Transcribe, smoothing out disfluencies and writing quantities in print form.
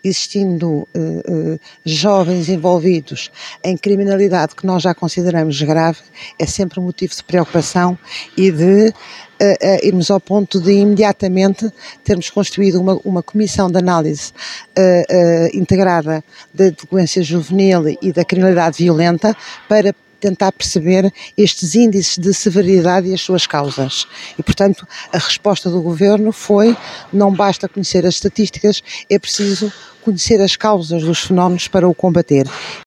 existindo jovens envolvidos em criminalidade que nós já consideramos grave, é sempre um motivo de preocupação e de irmos ao ponto de imediatamente termos construído uma comissão de análise integrada da delinquência juvenil e da criminalidade violenta para tentar perceber estes índices de severidade e as suas causas. E, portanto, a resposta do Governo foi: não basta conhecer as estatísticas, é preciso conhecer as causas dos fenómenos para o combater.